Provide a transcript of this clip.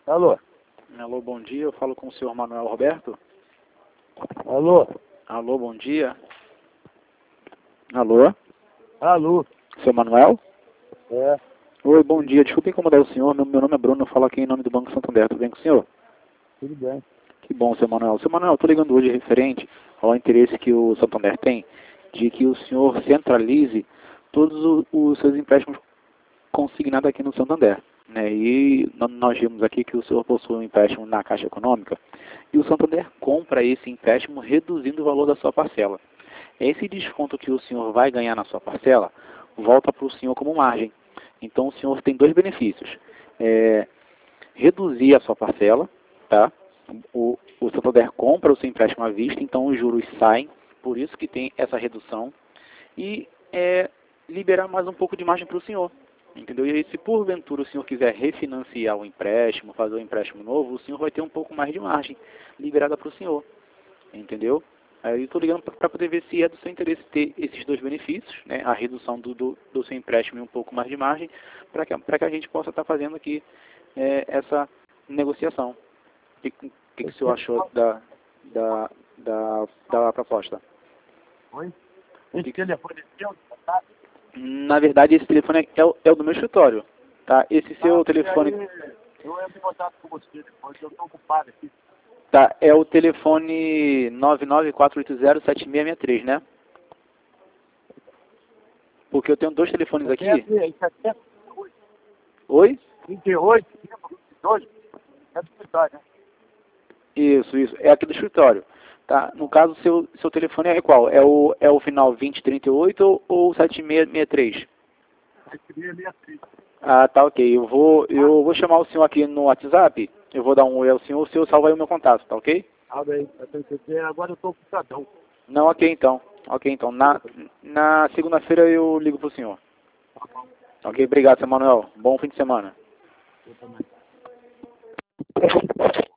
Alô? Alô, bom dia. Eu falo com o senhor Manuel Roberto. Alô? Alô, bom dia. Alô? Alô? Seu Manuel? É, Oi, bom dia. Desculpe incomodar o senhor. Meu nome é Bruno. Eu falo aqui em nome do Banco Santander. Tudo bem com o senhor? tudo bem. Que bom, seu Manuel. Seu Manuel, estou ligando hoje referente ao interesse que o Santander tem de que o senhor centralize todos os seus empréstimos consignados aqui no Santander. Né? E nós vimos aqui que o senhor possui um empréstimo na Caixa Econômica e o Santander compra esse empréstimo reduzindo o valor da sua parcela. Esse desconto que o senhor vai ganhar na sua parcela volta para o senhor como margem. Então o senhor tem dois benefícios. Reduzir a sua parcela, tá? O Santander compra o seu empréstimo à vista, então os juros saem, por isso que tem essa redução, e liberar mais um pouco de margem para o senhor. Entendeu? E aí, se porventura o senhor quiser refinanciar o empréstimo, fazer um empréstimo novo, o senhor vai ter um pouco mais de margem liberada para o senhor. Entendeu? Aí eu estou ligando para poder ver se é do seu interesse ter esses dois benefícios, né? A redução do seu empréstimo e um pouco mais de margem, para que a gente possa estar fazendo aqui essa negociação. O que o senhor achou da proposta? Oi? Esse telefone é seu? Tá? Na verdade, esse telefone é o do meu escritório. Tá? Esse seu telefone... Eu entro em contato com você depois, eu estou ocupado aqui. Tá, é o telefone 994807663, né? Porque eu tenho dois telefones aqui. Isso é 38, Oi? 38, 22, é do escritório, né? Isso. É aqui do escritório. Tá? No caso, seu telefone é qual? É o final 2038 ou 7663? 63. Ah, tá, ok. Eu vou chamar o senhor aqui no WhatsApp. Eu vou dar um oi ao senhor. O senhor salva aí o meu contato, tá ok? Agora eu estou ocupadão. Não, ok então. Ok, então. Na segunda-feira eu ligo pro senhor. Ok, obrigado, seu Manuel. Bom fim de semana. Eu também.